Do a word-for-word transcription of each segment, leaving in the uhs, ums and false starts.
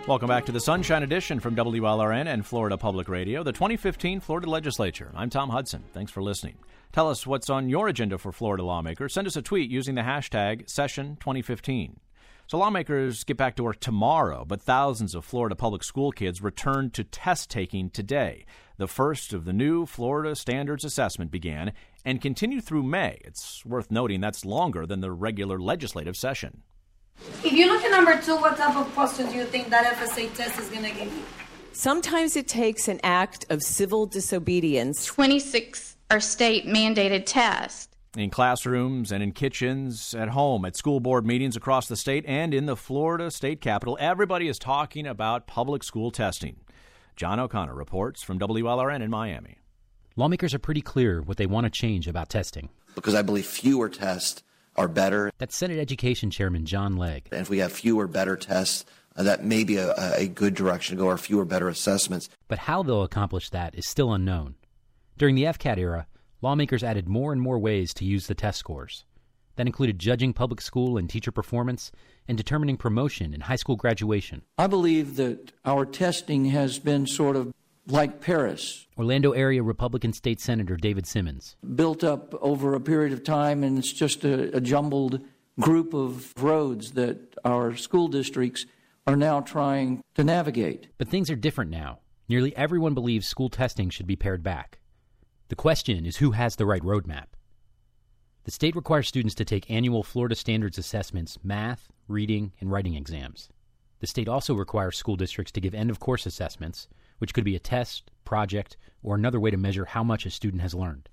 Welcome back to the Sunshine Edition from W L R N and Florida Public Radio, the twenty fifteen Florida Legislature. I'm Tom Hudson. Thanks for listening. Tell us what's on your agenda for Florida lawmakers. Send us a tweet using the hashtag Session twenty fifteen. So lawmakers get back to work tomorrow, but thousands of Florida public school kids return to test taking today. The first of the new Florida Standards Assessment began and continued through May. It's worth noting that's longer than the regular legislative session. If you look at number two, what type of questions do you think that F S A test is going to give you? Sometimes it takes an act of civil disobedience. twenty-six are state-mandated tests. In classrooms and in kitchens, at home, at school board meetings across the state, and in the Florida state capitol, everybody is talking about public school testing. John O'Connor reports from W L R N in Miami. Lawmakers are pretty clear what they want to change about testing. Because I believe fewer tests are better. That's Senate Education Chairman John Legg. And if we have fewer, better tests, uh, that may be a, a good direction to go, or fewer, better assessments. But how they'll accomplish that is still unknown. During the F C A T era, lawmakers added more and more ways to use the test scores. That included judging public school and teacher performance and determining promotion and high school graduation. I believe that our testing has been sort of like Paris. Orlando area Republican State Senator David Simmons. Built up over a period of time, and it's just a, a jumbled group of roads that our school districts are now trying to navigate. But things are different now. Nearly everyone believes school testing should be pared back. The question is who has the right roadmap. The state requires students to take annual Florida Standards Assessments, math, reading, and writing exams. The state also requires school districts to give end-of-course assessments, which could be a test, project, or another way to measure how much a student has learned.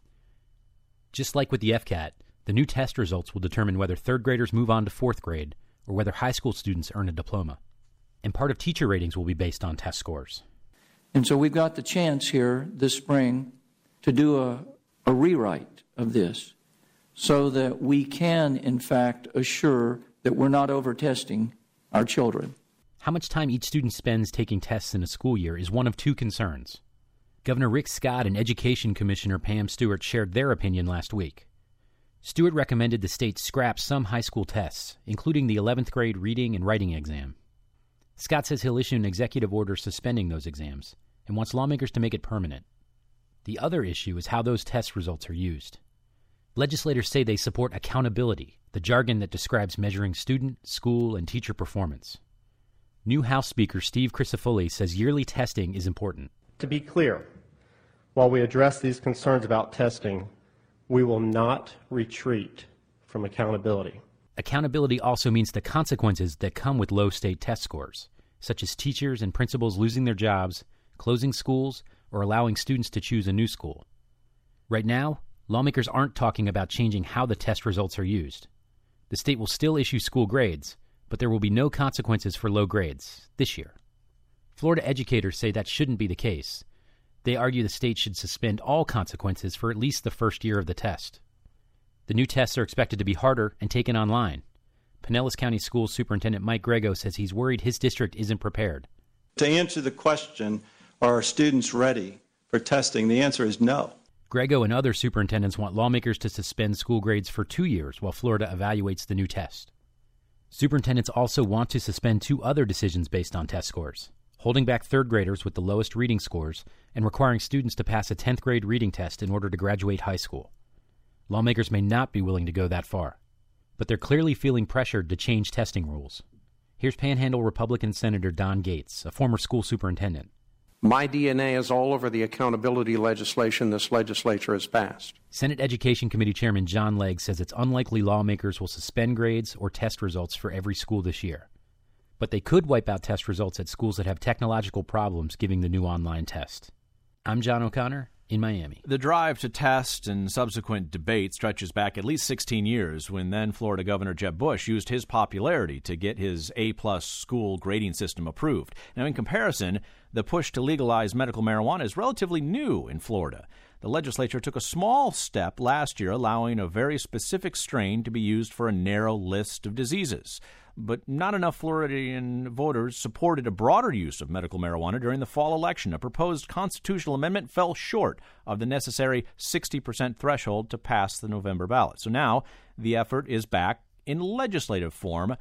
Just like with the F C A T, the new test results will determine whether third graders move on to fourth grade or whether high school students earn a diploma. And part of teacher ratings will be based on test scores. And so we've got the chance here this spring to do a, a rewrite of this so that we can, in fact, assure that we're not over-testing our children. How much time each student spends taking tests in a school year is one of two concerns. Governor Rick Scott and Education Commissioner Pam Stewart shared their opinion last week. Stewart recommended the state scrap some high school tests, including the eleventh grade reading and writing exam. Scott says he'll issue an executive order suspending those exams and wants lawmakers to make it permanent. The other issue is how those test results are used. Legislators say they support accountability, the jargon that describes measuring student, school, and teacher performance. New House Speaker Steve Crisafulli says yearly testing is important. To be clear, while we address these concerns about testing, we will not retreat from accountability. Accountability also means the consequences that come with low state test scores, such as teachers and principals losing their jobs, closing schools, or allowing students to choose a new school. Right now, lawmakers aren't talking about changing how the test results are used. The state will still issue school grades, but there will be no consequences for low grades this year. Florida educators say that shouldn't be the case. They argue the state should suspend all consequences for at least the first year of the test. The new tests are expected to be harder and taken online. Pinellas County School Superintendent Mike Grego says he's worried his district isn't prepared. To answer the question, are our students ready for testing? The answer is no. Grego and other superintendents want lawmakers to suspend school grades for two years while Florida evaluates the new test. Superintendents also want to suspend two other decisions based on test scores, holding back third graders with the lowest reading scores and requiring students to pass a tenth grade reading test in order to graduate high school. Lawmakers may not be willing to go that far, but they're clearly feeling pressured to change testing rules. Here's Panhandle Republican Senator Don Gates, a former school superintendent. My D N A is all over the accountability legislation this legislature has passed. Senate Education Committee Chairman John Legg says it's unlikely lawmakers will suspend grades or test results for every school this year. But they could wipe out test results at schools that have technological problems giving the new online test. I'm John O'Connor in Miami. The drive to test and subsequent debate stretches back at least sixteen years when then Florida Governor Jeb Bush used his popularity to get his A-plus school grading system approved. Now, in comparison, the push to legalize medical marijuana is relatively new in Florida. The legislature took a small step last year, allowing a very specific strain to be used for a narrow list of diseases. But not enough Floridian voters supported a broader use of medical marijuana during the fall election. A proposed constitutional amendment fell short of the necessary sixty percent threshold to pass the November ballot. So now the effort is back in legislative form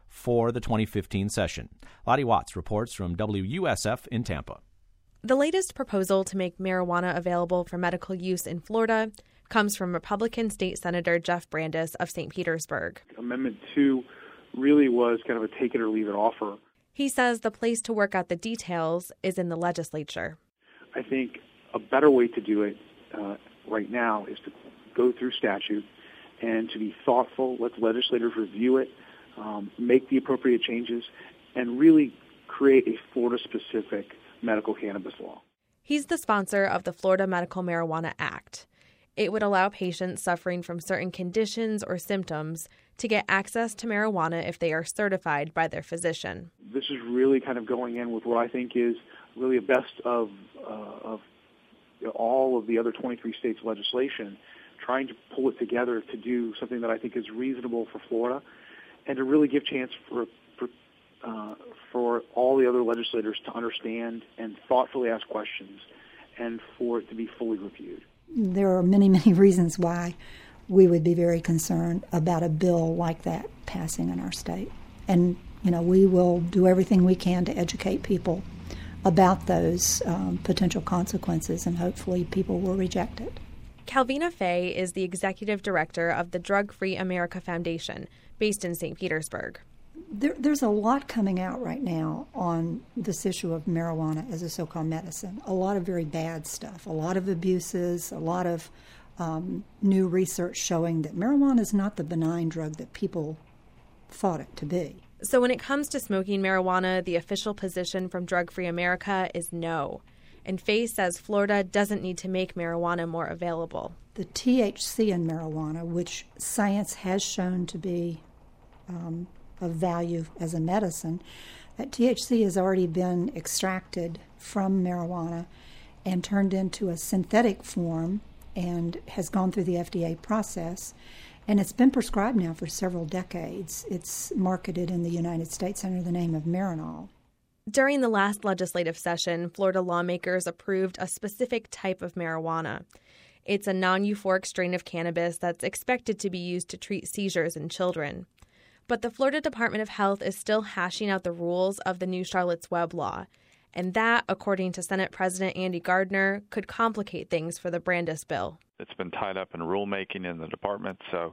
for the twenty fifteen session. Lottie Watts reports from W U S F in Tampa. The latest proposal to make marijuana available for medical use in Florida comes from Republican State Senator Jeff Brandes of Saint Petersburg. Amendment two really was kind of a take it or leave it offer. He says the place to work out the details is in the legislature. I think a better way to do it uh, right now is to go through statute and to be thoughtful. Let the legislators review it, um, make the appropriate changes, and really create a Florida-specific medical cannabis law. He's the sponsor of the Florida Medical Marijuana Act. It would allow patients suffering from certain conditions or symptoms to get access to marijuana if they are certified by their physician. This is really kind of going in with what I think is really a best of, uh, of you know, all of the other twenty-three states' legislation, trying to pull it together to do something that I think is reasonable for Florida and to really give chance for for, uh, for all the other legislators to understand and thoughtfully ask questions and for it to be fully reviewed. There are many, many reasons why we would be very concerned about a bill like that passing in our state. And, you know, we will do everything we can to educate people about those um, potential consequences, and hopefully people will reject it. Calvina Fay is the executive director of the Drug Free America Foundation, based in Saint Petersburg. There, there's a lot coming out right now on this issue of marijuana as a so-called medicine. A lot of very bad stuff, a lot of abuses, a lot of um, new research showing that marijuana is not the benign drug that people thought it to be. So when it comes to smoking marijuana, the official position from Drug Free America is no. And Fay says Florida doesn't need to make marijuana more available. The T H C in marijuana, which science has shown to be um, of value as a medicine, that T H C has already been extracted from marijuana and turned into a synthetic form and has gone through the F D A process. And it's been prescribed now for several decades. It's marketed in the United States under the name of Marinol. During the last legislative session, Florida lawmakers approved a specific type of marijuana. It's a non-euphoric strain of cannabis that's expected to be used to treat seizures in children. But the Florida Department of Health is still hashing out the rules of the new Charlotte's Web law. And that, according to Senate President Andy Gardner, could complicate things for the Brandes bill. It's been tied up in rulemaking in the department, so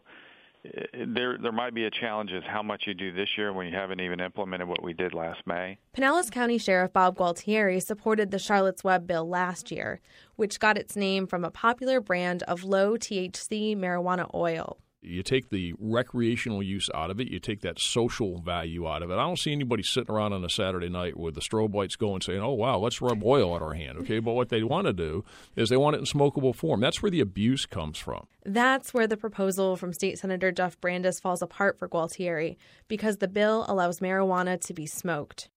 there there might be a challenge as how much you do this year when you haven't even implemented what we did last May. Pinellas County Sheriff Bob Gualtieri supported the Charlotte's Web bill last year, which got its name from a popular brand of low T H C marijuana oil. You take the recreational use out of it. You take that social value out of it. I don't see anybody sitting around on a Saturday night with the strobe lights going saying, oh, wow, let's rub oil on our hand. Okay, but what they want to do is they want it in smokable form. That's where the abuse comes from. That's where the proposal from State Senator Jeff Brandes falls apart for Gualtieri, because the bill allows marijuana to be smoked.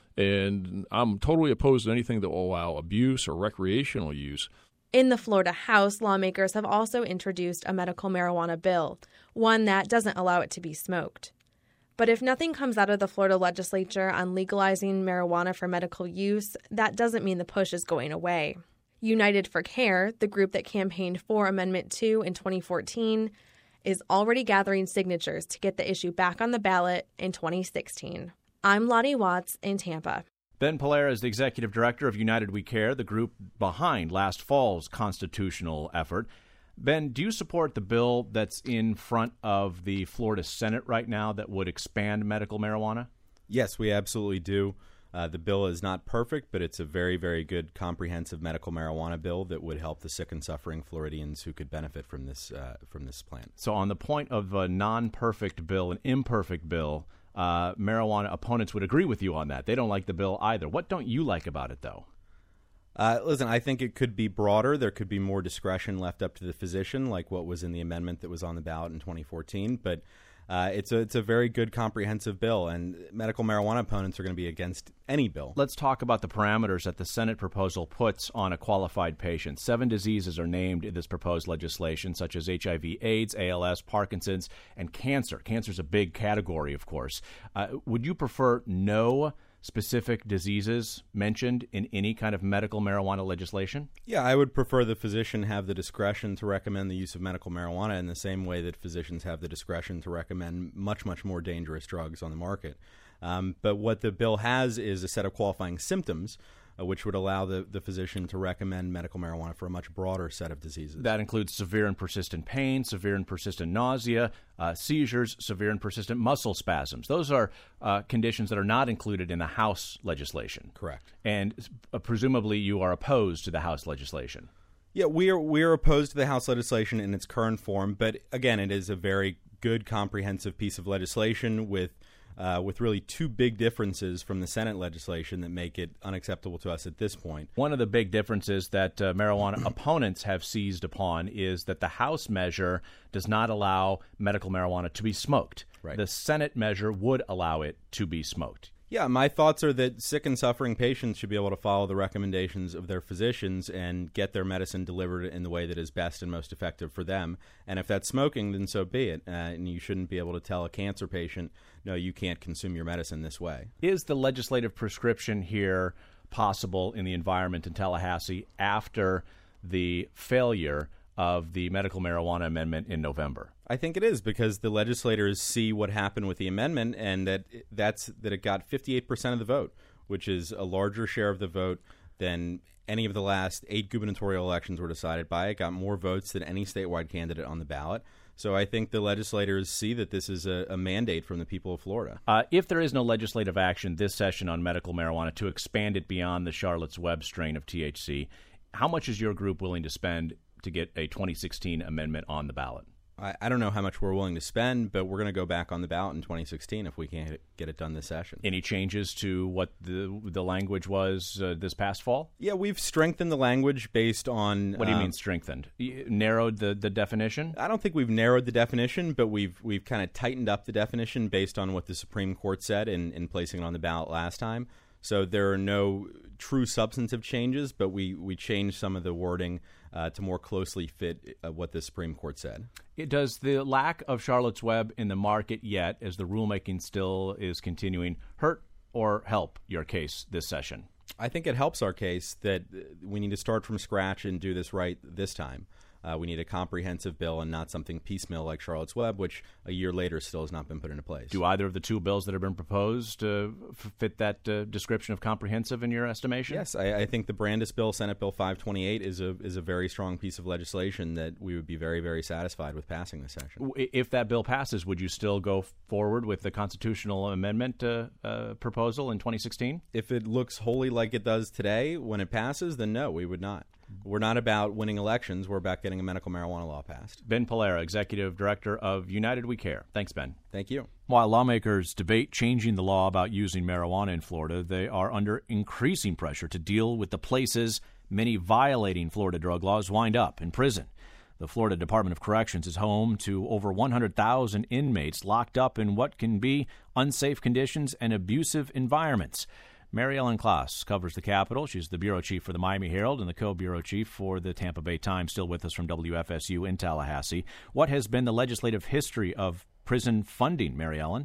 And I'm totally opposed to anything that will allow abuse or recreational use. In the Florida House, lawmakers have also introduced a medical marijuana bill, one that doesn't allow it to be smoked. But if nothing comes out of the Florida legislature on legalizing marijuana for medical use, that doesn't mean the push is going away. United for Care, the group that campaigned for Amendment two in twenty fourteen, is already gathering signatures to get the issue back on the ballot in twenty sixteen. I'm Lottie Watts in Tampa. Ben Pallera is the executive director of United We Care, the group behind last fall's constitutional effort. Ben, do you support the bill that's in front of the Florida Senate right now that would expand medical marijuana? Yes, we absolutely do. Uh, the bill is not perfect, but it's a very, very good comprehensive medical marijuana bill that would help the sick and suffering Floridians who could benefit from this uh, from this plan. So on the point of a non-perfect bill, an imperfect bill, Uh, marijuana opponents would agree with you on that. They don't like the bill either. What don't you like about it, though? Uh, listen, I think it could be broader. There could be more discretion left up to the physician, like what was in the amendment that was on the ballot in twenty fourteen. But uh, it's a it's a very good comprehensive bill, and medical marijuana opponents are going to be against any bill. Let's talk about the parameters that the Senate proposal puts on a qualified patient. Seven diseases are named in this proposed legislation, such as H I V AIDS, A L S, Parkinson's, and cancer. Cancer is a big category, of course. Uh, would you prefer no specific diseases mentioned in any kind of medical marijuana legislation? Yeah, I would prefer the physician have the discretion to recommend the use of medical marijuana in the same way that physicians have the discretion to recommend much, much more dangerous drugs on the market. Um, but what the bill has is a set of qualifying symptoms, uh, which would allow the, the physician to recommend medical marijuana for a much broader set of diseases. That includes severe and persistent pain, severe and persistent nausea, uh, seizures, severe and persistent muscle spasms. Those are uh, conditions that are not included in the House legislation. Correct. And uh, presumably you are opposed to the House legislation. Yeah, we are we are opposed to the House legislation in its current form, but again, it is a very good, comprehensive piece of legislation with Uh, with really two big differences from the Senate legislation that make it unacceptable to us at this point. One of the big differences that uh, marijuana opponents have seized upon is that the House measure does not allow medical marijuana to be smoked. Right. The Senate measure would allow it to be smoked. Yeah, my thoughts are that sick and suffering patients should be able to follow the recommendations of their physicians and get their medicine delivered in the way that is best and most effective for them. And if that's smoking, then so be it. Uh, and you shouldn't be able to tell a cancer patient, no, you can't consume your medicine this way. Is the legislative prescription here possible in the environment in Tallahassee after the failure of the medical marijuana amendment in November? I think it is, because the legislators see what happened with the amendment, and that that's that it got fifty-eight percent of the vote, which is a larger share of the vote than any of the last eight gubernatorial elections were decided by. It got more votes than any statewide candidate on the ballot. So I think the legislators see that this is a, a mandate from the people of Florida. Uh, if there is no legislative action this session on medical marijuana to expand it beyond the Charlotte's Web strain of T H C, how much is your group willing to spend to get a twenty sixteen amendment on the ballot? I, I don't know how much we're willing to spend, but we're going to go back on the ballot in twenty sixteen if we can't get it done this session. Any changes to what the the language was uh, this past fall? Yeah, we've strengthened the language based on... What do you um, mean strengthened? You narrowed the, the definition? I don't think we've narrowed the definition, but we've we've kind of tightened up the definition based on what the Supreme Court said in, in placing it on the ballot last time. So there are no true substantive changes, but we, we changed some of the wording uh, to more closely fit uh, what the Supreme Court said. It does the lack of Charlotte's Web in the market yet, as the rulemaking still is continuing, hurt or help your case this session? I think it helps our case that we need to start from scratch and do this right this time. Uh, we need a comprehensive bill and not something piecemeal like Charlotte's Web, which a year later still has not been put into place. Do either of the two bills that have been proposed uh, fit that uh, description of comprehensive in your estimation? Yes, I, I think the Brandis bill, Senate Bill five twenty-eight, is a is a very strong piece of legislation that we would be very, very satisfied with passing this session. If that bill passes, would you still go forward with the constitutional amendment uh, uh, proposal in twenty sixteen? If it looks wholly like it does today when it passes, then no, we would not. We're not about winning elections. We're about getting a medical marijuana law passed. Ben Polera, Executive Director of United We Care. Thanks, Ben. Thank you. While lawmakers debate changing the law about using marijuana in Florida, they are under increasing pressure to deal with the places many violating Florida drug laws wind up in prison. The Florida Department of Corrections is home to over one hundred thousand inmates locked up in what can be unsafe conditions and abusive environments. Mary Ellen Klaas covers the Capitol. She's the bureau chief for the Miami Herald and the co-bureau chief for the Tampa Bay Times, still with us from W F S U in Tallahassee. What has been the legislative history of prison funding, Mary Ellen?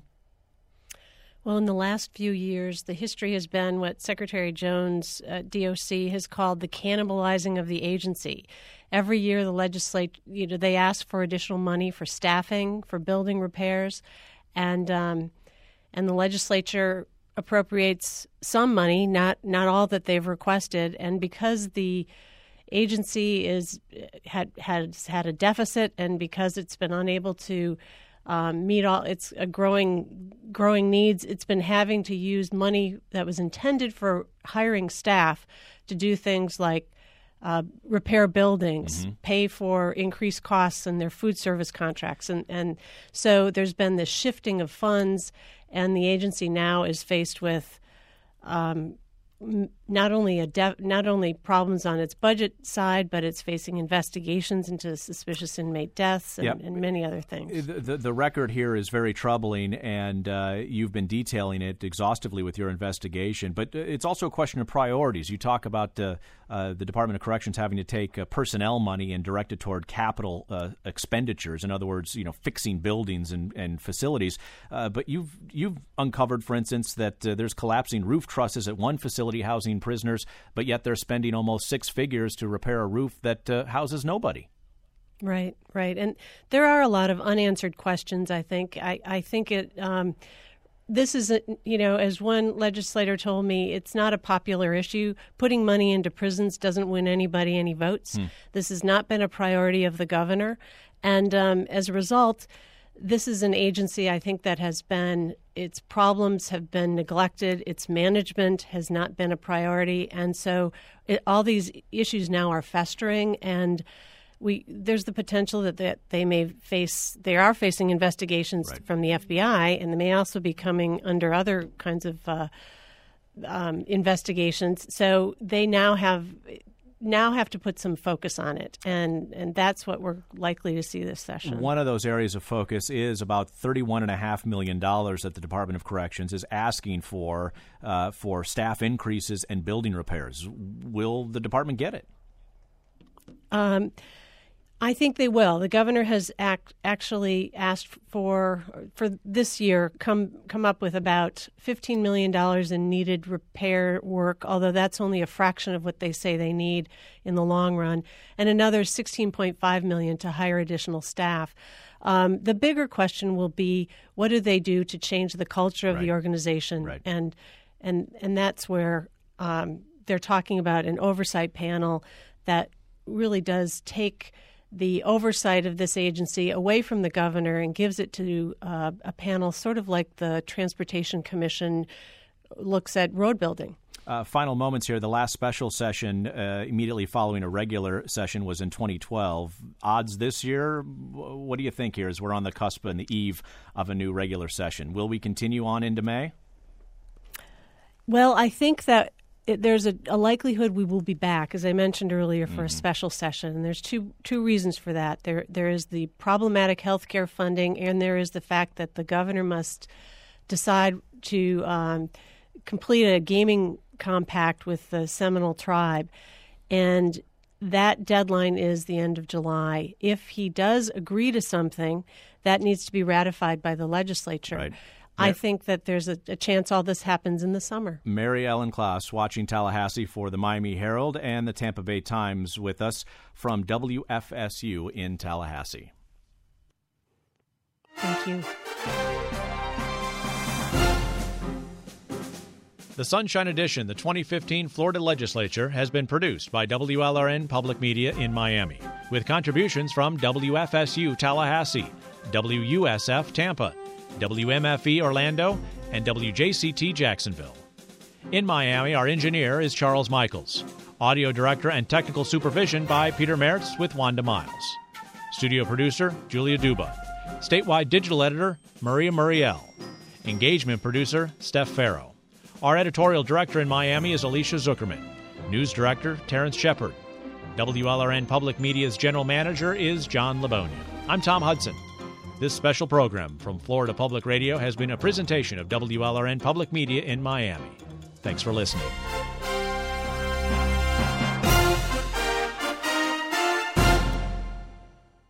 Well, in the last few years, the history has been what Secretary Jones, uh, D O C, has called the cannibalizing of the agency. Every year, the legislature, you know, they ask for additional money for staffing, for building repairs, and um, and the legislature appropriates some money, not not all that they've requested, and because the agency is had has had a deficit, and because it's been unable to um, meet all its uh, growing growing needs, it's been having to use money that was intended for hiring staff to do things like uh, repair buildings, mm-hmm. pay for increased costs in their food service contracts, and and so there's been this shifting of funds. And the agency now is faced with um, not only a def- not only problems on its budget side, but it's facing investigations into suspicious inmate deaths and, yep. and many other things. The, the, the record here is very troubling, and uh, you've been detailing it exhaustively with your investigation. But it's also a question of priorities. You talk about uh, uh, the Department of Corrections having to take uh, personnel money and direct it toward capital uh, expenditures. In other words, you know, fixing buildings and, and facilities. Uh, but you've you've uncovered, for instance, that uh, there's collapsing roof trusses at one facility housing prisoners, but yet they're spending almost six figures to repair a roof that uh, houses nobody. Right, right. And there are a lot of unanswered questions, I think. I, I think it, um, this is, a, you know, as one legislator told me, it's not a popular issue. Putting money into prisons doesn't win anybody any votes. Hmm. This has not been a priority of the governor. And um, as a result, this is an agency, I think, that has been, its problems have been neglected. Its management has not been a priority. And so it, all these issues now are festering, and we there's the potential that, that they may face, they are facing investigations right. from the F B I, and they may also be coming under other kinds of uh, um, investigations. So they now have... now have to put some focus on it, and, and that's what we're likely to see this session. One of those areas of focus is about thirty-one point five million dollars that the Department of Corrections is asking for uh, for staff increases and building repairs. Will the department get it? Um, I think they will. The governor has act, actually asked for, for this year, come come up with about fifteen million dollars in needed repair work, although that's only a fraction of what they say they need in the long run, and another sixteen point five million dollars to hire additional staff. Um, the bigger question will be, what do they do to change the culture of right. the organization? Right. And, and, and that's where um, they're talking about an oversight panel that really does take the oversight of this agency away from the governor and gives it to uh, a panel sort of like the Transportation Commission looks at road building. Uh, final moments here. The last special session uh, immediately following a regular session was in twenty twelve. Odds this year, what do you think here as we're on the cusp and the eve of a new regular session? Will we continue on into May? Well, I think that It, there's a, a likelihood we will be back, as I mentioned earlier, for mm-hmm. a special session. And there's two two reasons for that. There there is the problematic health care funding, and there is the fact that the governor must decide to um, complete a gaming compact with the Seminole tribe. And that deadline is the end of July. If he does agree to something, that needs to be ratified by the legislature. Right. I think that there's a, a chance all this happens in the summer. Mary Ellen Klaus, watching Tallahassee for the Miami Herald and the Tampa Bay Times, with us from W F S U in Tallahassee. Thank you. The Sunshine Edition, the twenty fifteen Florida Legislature, has been produced by W L R N Public Media in Miami, with contributions from W F S U Tallahassee, W U S F Tampa, W M F E Orlando, and W J C T Jacksonville. In Miami, our engineer is Charles Michaels. Audio director and technical supervision by Peter Mertz with Wanda Miles. Studio producer, Julia Duba. Statewide digital editor, Maria Muriel. Engagement producer, Steph Farrow. Our editorial director in Miami is Alicia Zuckerman. News director, Terrence Shepard. W L R N Public Media's general manager is John Labonia. I'm Tom Hudson. This special program from Florida Public Radio has been a presentation of W L R N Public Media in Miami. Thanks for listening.